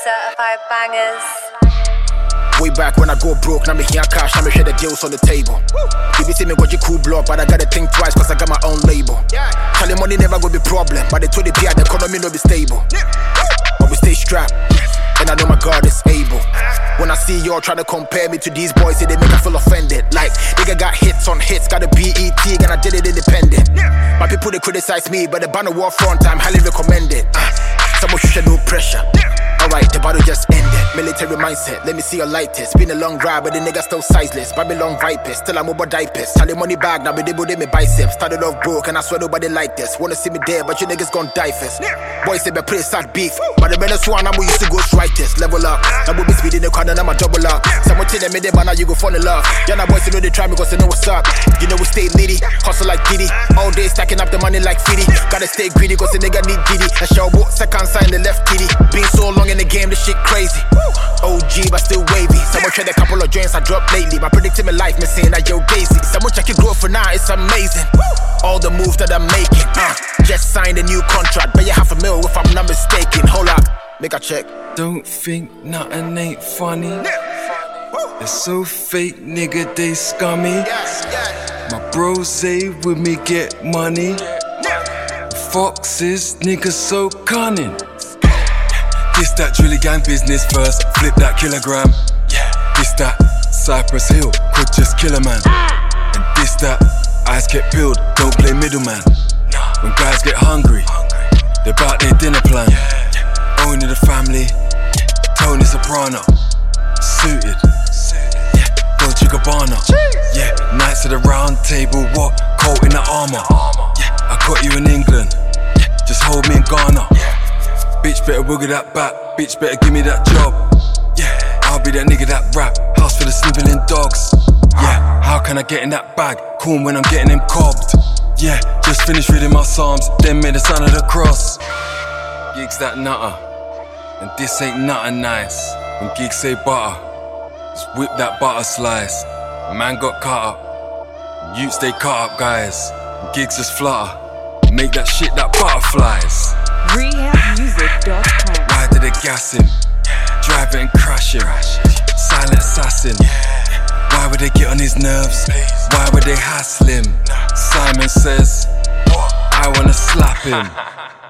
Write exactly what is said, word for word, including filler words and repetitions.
Certified bangers. Way back when I go broke, now me here cash, now me share the deals on the table. You be see me got your cool block, but I gotta think twice cause I got my own label. Charlie money never gonna be problem, but they told the P I the economy no be stable. But we stay strapped, and I know my God is able. When I see y'all try to compare me to these boys, say they make me feel offended. Like, nigga got hits on hits, got a B E T, and I did it independent. My people they criticize me, but the banner war front time highly recommended. Uh, someone should no pressure. Alright, the battle just ended. Military mindset, let me see your lightest. Been a long ride, but the nigga still sizeless. Babylon vipers, still I'm over diapers. Tally money bag, now be able to me biceps. Started off broke, and I swear nobody like this. Wanna see me dead, but you niggas gon' die first. Boys say me pretty sad beef, but the menace one I'm used to go strikers. Level up, now we be speeding the crowd and I'ma double up. Someone tell them me there, but now you go fall in love. Yeah, now boys they know they try me cause they know what's up. You know we stay litty, hustle like Diddy. All day stacking up the money like Fiddy. Gotta stay greedy cause the nigga need giddy. And show what second sign the left kitty. Been so long in the game, this shit crazy. O G but still wavy. Someone tried a couple of joints I dropped lately. My predicting my life, me saying that yo Daisy. Someone check your growth for now, it's amazing. All the moves that I'm making. Uh, just signed a new contract, but you half a mil if I'm not mistaken. Hold up, make a check. Don't think nothing ain't funny. They're so fake, nigga, they scummy. My bros say with me get money. Foxes, niggas so cunning. This that Drilly gang business first, flip that kilogram. This that Cypress Hill, could just kill a man. And this that eyes get peeled, don't play middleman. When guys get hungry, they bout their dinner plan. Owning the family, Tony Soprano. Suited, Dolce Gabbana. Yeah, Knights of the Round Table, what? Coat in the armor. I got you in England, just hold me in Ghana. Bitch better wiggle that back, bitch better give me that job. Yeah, I'll be that nigga that rap, house for the sniveling dogs. Yeah, how can I get in that bag, cool when I'm getting him cobbed. Yeah, just finished reading my psalms, then made the sign of the cross. Gigs that nutter, and this ain't nothing nice. When gigs say butter, just whip that butter slice. Man got cut up, youths they cut up guys. Gigs just flutter, make that shit that butterflies. rehab music dot com. Why did they gas him? Drive it and crash him. Silent assassin. Why would they get on his nerves? Why would they hassle him? Simon says, I wanna slap him.